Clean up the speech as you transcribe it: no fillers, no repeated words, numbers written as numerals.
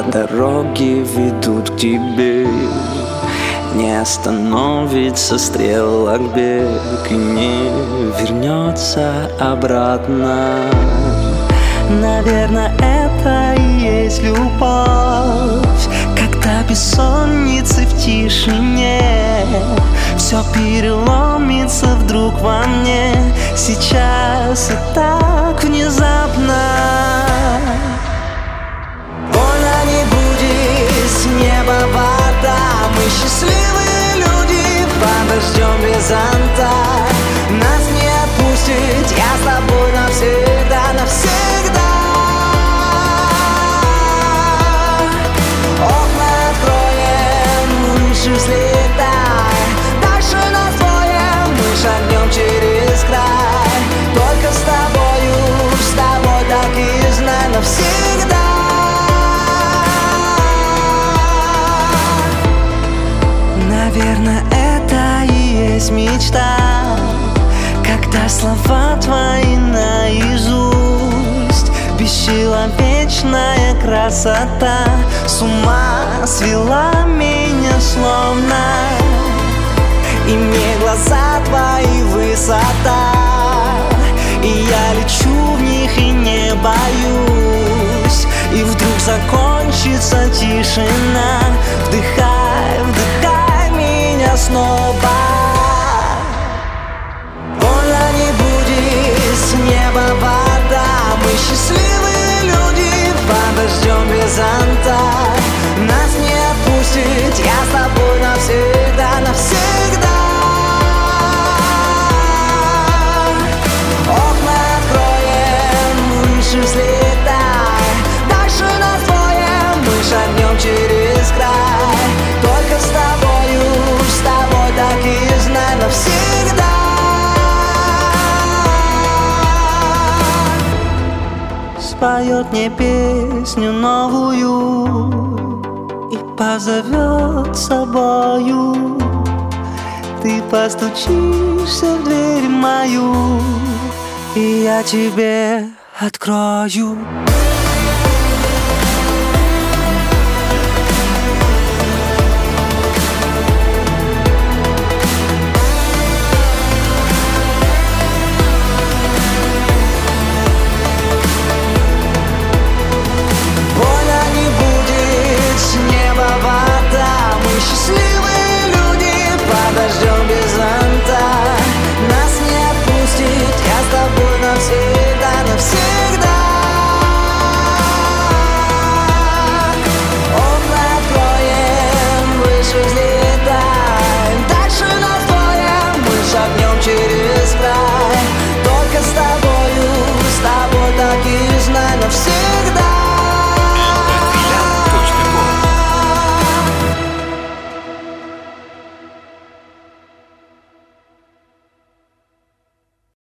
дороги ведут к тебе. Не остановится стрелок бег и не вернется обратно. Наверное, это и есть любовь, когда бессонницы в тишине все переломится вдруг во мне. Сейчас и так внезапно. Больно не будет, с неба вода. Мы счастливые люди, подождем без зонта. Нас не отпустит, я с тобой навсегда, навсегда. Окна откроем, выше взлетай. Дальше нас двое, мы шагнем через край. Только с тобой так и знай навсегда. Наверное, это и есть мечта, когда слова твои наизусть. Бесчеловечная красота с ума свела меня словно. И мне глаза твои высота, и я лечу в них и не боюсь. И вдруг закончится тишина. Вдыхай, вдыхай меня снова. Больно не будет, с неба вода. Мы счастливые люди, подождем без зонта. Нас не отпустит, я с тобой навсегда, навсегда. Окна откроем, выше взлетай. Дальше нас двое, мы шагнем через край. Только с тобой так и знай навсегда. Споет мне песню новую и позовет с собою. Ты постучишься в дверь мою, и я тебе открою.